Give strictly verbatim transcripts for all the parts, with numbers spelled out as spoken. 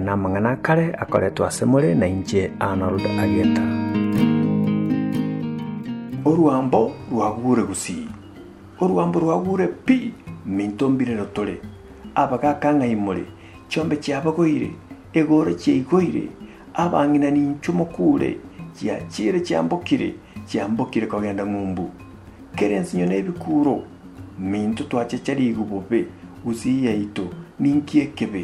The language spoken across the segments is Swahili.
na mang'ana kare akoretwo asemore na inje Arnold Ageta. Oruambo rwagure gusi. Oruambo rwagure pi mintombire rotore. Abagaka ng'aimore chombe chiabagoire egore chiigoire abang'ina ninchumo kure chiachire chiambokire chiambokire kogenda ng'umbu kerensi nyone ebikuro minto twachecharigu bobe gusi yaito ninkiekebe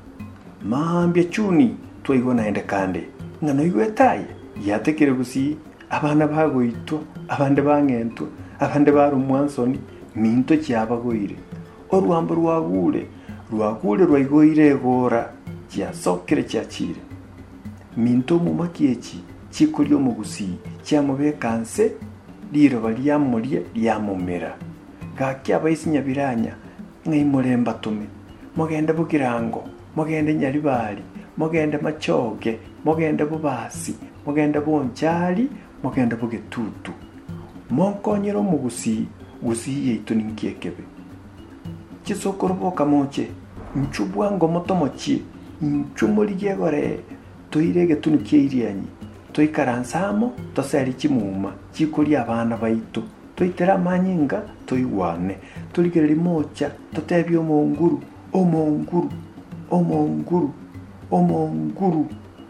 mambia chuni twaigwa naende kande ng'ano igwetaye yatekere gusi abana bagoitwa abande bang'entwa abande barumwansoni minto chiabagoire oruambo rwagure rwagure rwaigoire egora chiasokere chiachire minto mumakiechi chikorio mugusi chiamobekanse liroba liamorie liamomera gaki abaisi nyabiranya ng'aimoremba tume mogende bugirango mogende nyaribali mogende machoge mogende bubasi mogende bonchali mogende bugetutu monkonyero mugusi gusi yeito ninkiekebe chisokoroboka moche nchubwango motomochi nchumuligie gore toirege tunukie irianyi toikaransamo toseri chimuma chikuri abana baito toitera manyinga toiwane tuligereri mocha totebia omonguru omonguru omonguru omonguru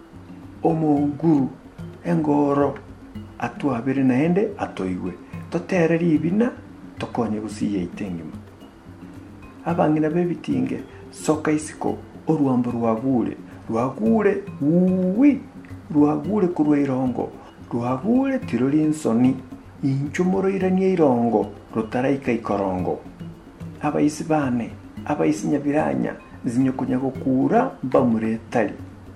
omonguru engoro atwabire naende atoiwe totereri ibina tokonye gusiye itengima abang'ina bebitinge soka isiko oruambo rwagure rwagure uwi rwagure kurwa irongo rwagure tirori insoni inchumoro iranie irongo rutaraika ikorongo abaisi bane abaisi nyabiranya zinyokunya gukura bamuretari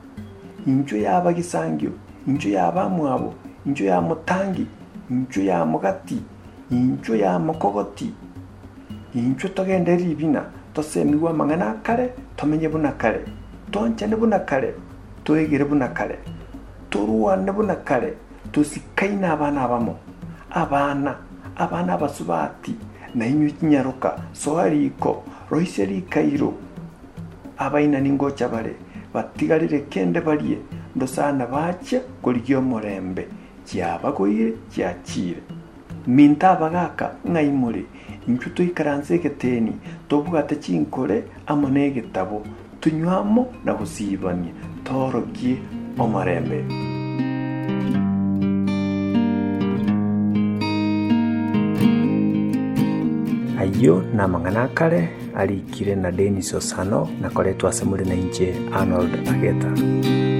incho yaba gisangyo incho yaba mwabo incho ya mutangi incho ya mugati incho ya mukogoti incho togende ribina tosemiwa mang'ana kare tomenye buna kare tonchane buna kare toegere buna kare toruwane buna kare tosikaina abana abamo abana abana abasubati na inyo kinyaruka soariko roiseri kairo abaina ningocha bare batigarire kende barie ndosana bache kurigyo morembe chiabagoire chiachire minta bagaka ng'aimore inchuto ikaranse keteni tobugate chinkore amone getabo tunywamo na gusibanye torogie omorembe. Ayo na mang'ana kare alikire na Dennis Osano na koretwa asemure na inje Arnold Ageta.